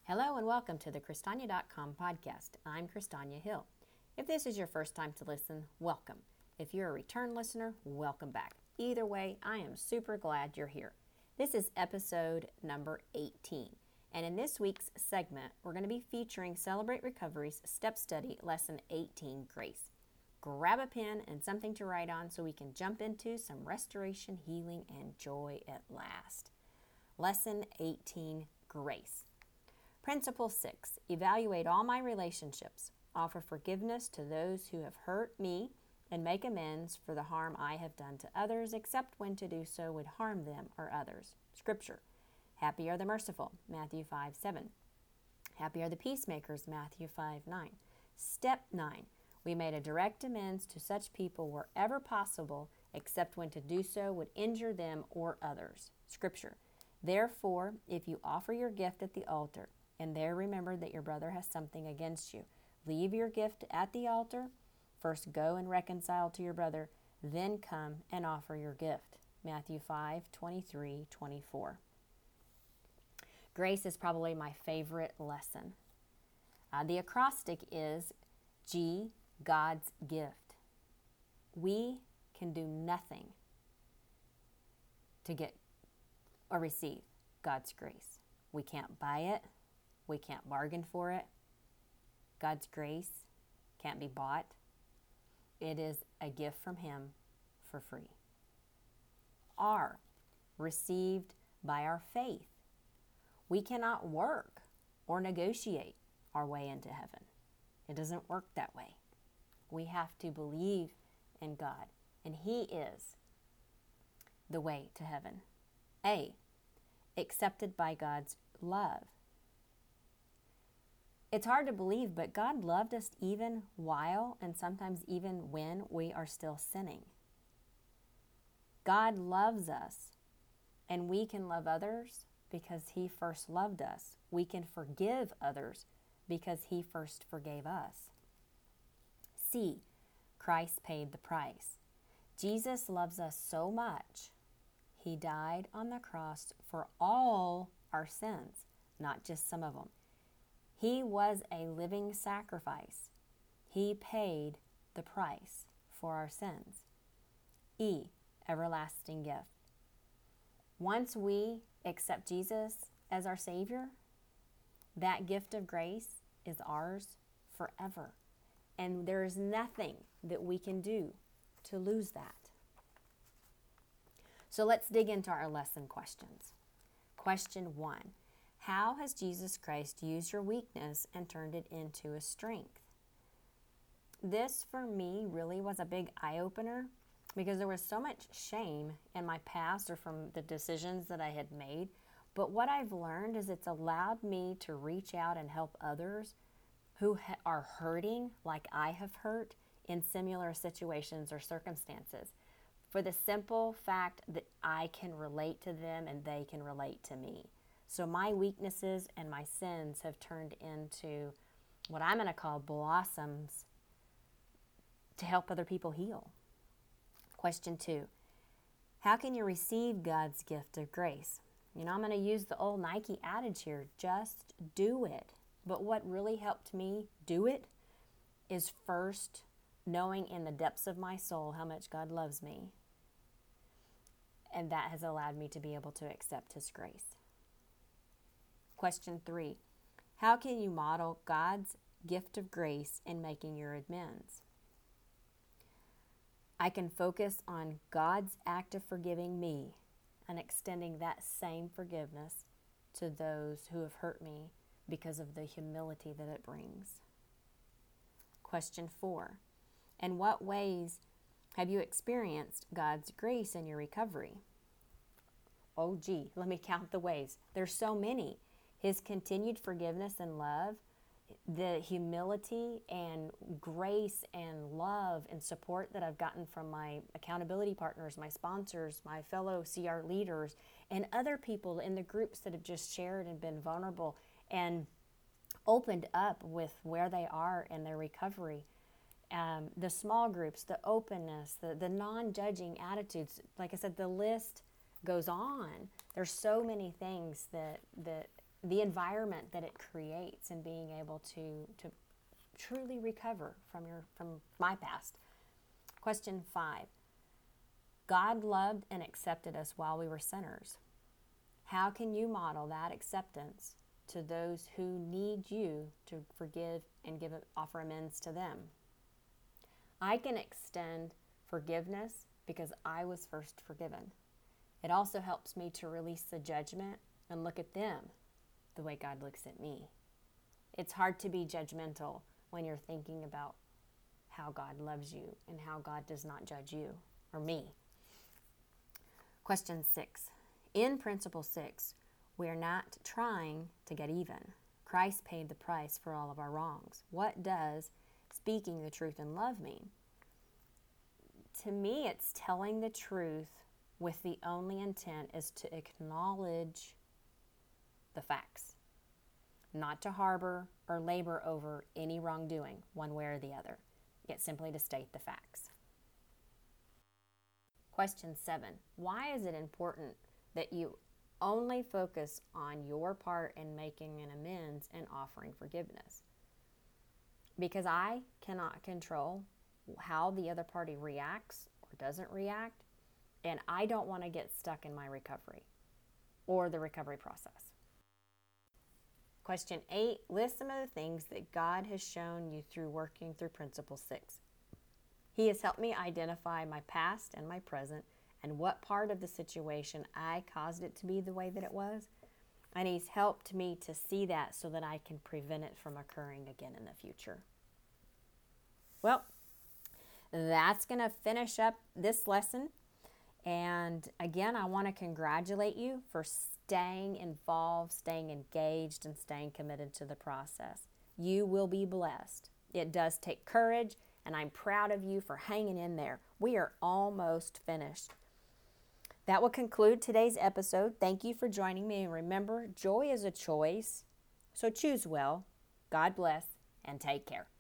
Hello and welcome to the Christania.com podcast. I'm Christania Hill. If this is your first time to listen, welcome. If you're a return listener, welcome back. Either way, I am super glad you're here. This is episode number 18. And in this week's segment, we're going to be featuring Celebrate Recovery's Step Study Lesson 18, Grace. Grab a pen and something to write on so we can jump into some restoration, healing, and joy at last. Lesson 18, Grace. Principle 6, evaluate all my relationships. Offer forgiveness to those who have hurt me and make amends for the harm I have done to others, except when to do so would harm them or others. Scripture. Happy are the merciful, Matthew 5:7. Happy are the peacemakers, Matthew 5:9. Step 9, we made a direct amends to such people wherever possible, except when to do so would injure them or others. Scripture. Therefore, if you offer your gift at the altar, and there remember that your brother has something against you, leave your gift at the altar. First go and reconcile to your brother, then come and offer your gift. Matthew 5:23-24. Grace is probably my favorite lesson. The acrostic is G, God's gift. We can do nothing to get or receive God's grace. We can't buy it. We can't bargain for it. God's grace can't be bought. It is a gift from Him for free. R, received by our faith. We cannot work or negotiate our way into heaven. It doesn't work that way. We have to believe in God, and He is the way to heaven. A, accepted by God's love. It's hard to believe, but God loved us even while and sometimes even when we are still sinning. God loves us, and we can love others because He first loved us. We can forgive others because He first forgave us. C, Christ paid the price. Jesus loves us so much, He died on the cross for all our sins, not just some of them. He was a living sacrifice. He paid the price for our sins. E, everlasting gift. Once we accept Jesus as our Savior, that gift of grace is ours forever. And there is nothing that we can do to lose that. So let's dig into our lesson questions. Question 1. How has Jesus Christ used your weakness and turned it into a strength? This, for me, really was a big eye-opener because there was so much shame in my past or from the decisions that I had made. But what I've learned is it's allowed me to reach out and help others who are hurting like I have hurt in similar situations or circumstances, for the simple fact that I can relate to them and they can relate to me. So my weaknesses and my sins have turned into what I'm going to call blossoms to help other people heal. Question 2. How can you receive God's gift of grace? I'm going to use the old Nike adage here, just do it. But what really helped me do it is first knowing in the depths of my soul how much God loves me. And that has allowed me to be able to accept His grace. Question 3. How can you model God's gift of grace in making your amends? I can focus on God's act of forgiving me and extending that same forgiveness to those who have hurt me because of the humility that it brings. Question 4. In what ways have you experienced God's grace in your recovery? Oh, gee, let me count the ways. There's so many. His continued forgiveness and love, the humility and grace and love and support that I've gotten from my accountability partners, my sponsors, my fellow CR leaders, and other people in the groups that have just shared and been vulnerable and opened up with where they are in their recovery. The small groups, the openness, the non-judging attitudes. Like I said, the list goes on. There's so many things that the environment that it creates and being able to truly recover from my past. Question 5. God loved and accepted us while we were sinners. How can you model that acceptance to those who need you to forgive and offer amends to them? I can extend forgiveness because I was first forgiven. It also helps me to release the judgment and look at them the way God looks at me. It's hard to be judgmental when you're thinking about how God loves you and how God does not judge you or me. Question 6. In Principle 6, we are not trying to get even. Christ paid the price for all of our wrongs. What does speaking the truth in love mean? To me, it's telling the truth with the only intent is to acknowledge the facts, not to harbor or labor over any wrongdoing one way or the other, yet simply to state the facts. Question 7. Why is it important that you only focus on your part in making an amends and offering forgiveness? Because I cannot control how the other party reacts or doesn't react, and I don't want to get stuck in my recovery or the recovery process. Question 8, list some of the things that God has shown you through working through Principle 6. He has helped me identify my past and my present and what part of the situation I caused it to be the way that it was. And He's helped me to see that so that I can prevent it from occurring again in the future. Well, that's going to finish up this lesson. And again, I want to congratulate you for staying involved, staying engaged, and staying committed to the process. You will be blessed. It does take courage, and I'm proud of you for hanging in there. We are almost finished. That will conclude today's episode. Thank you for joining me. And remember, joy is a choice, so choose well. God bless, and take care.